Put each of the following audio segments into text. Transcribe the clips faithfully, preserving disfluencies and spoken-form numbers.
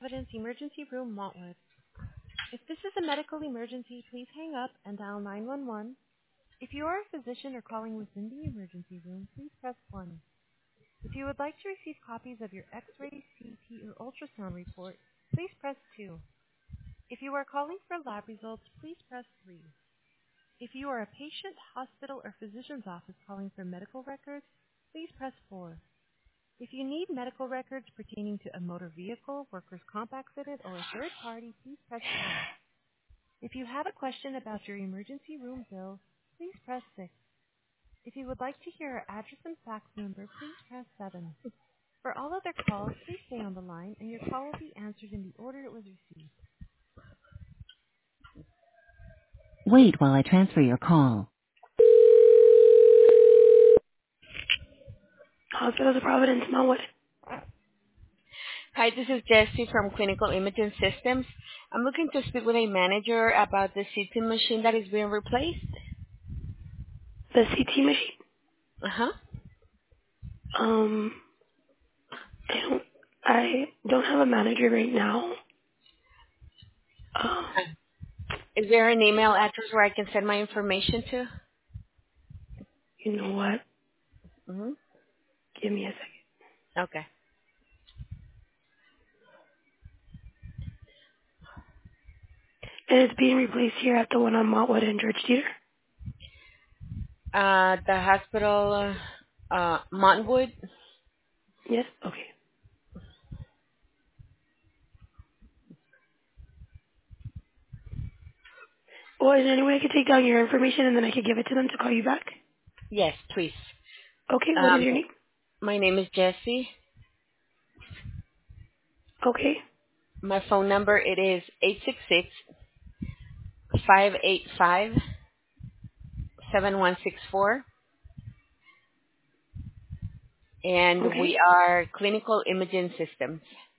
Providence Emergency Room, Montwood. If this is a medical emergency, please hang up and dial nine one one. If you are a physician or calling within the emergency room, please press one. If you would like to receive copies of your X-ray, C T, or ultrasound report, please press two. If you are calling for lab results, please press three. If you are a patient, hospital, or physician's office calling for medical records, please press four. If you need medical records pertaining to a motor vehicle, workers' comp accident, or a third party, please press five. If you have a question about your emergency room bill, please press six. If you would like to hear our address and fax number, please press seven. For all other calls, please stay on the line, and your call will be answered in the order it was received. Wait while I transfer your call. Hospitals of Providence, Montwood. Hi, this is Jessie from Clinical Imaging Systems. I'm looking to speak with a manager about the C T machine that is being replaced. The C T machine. Uh-huh. Um, I don't, I don't have a manager right now. Um, Is there an email address where I can send my information to? you know what? Mm-hmm. Give me a second. Okay. And it's being replaced here at the one on Montwood and George Theater. Uh, the hospital, uh, uh, Montwood. Yes. Okay. Well, is there any way I could take down your information and then I could give it to them to call you back? Yes, please. Okay. What is Um, your name? my name is Jessie. Okay. My phone number, it is eight six six, five eight five, seven one six four. And Okay. we are Clinical Imaging Systems.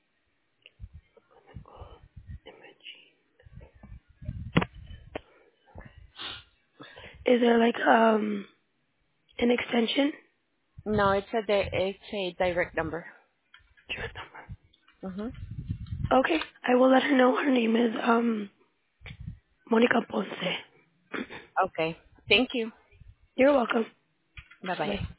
Is there like um an extension? No, it's a, di- it's a direct number. Direct number. Mm-hmm. Okay. I will let her know. Her name is um Monica Ponce. Okay. Thank you. You're welcome. Bye-bye. Bye.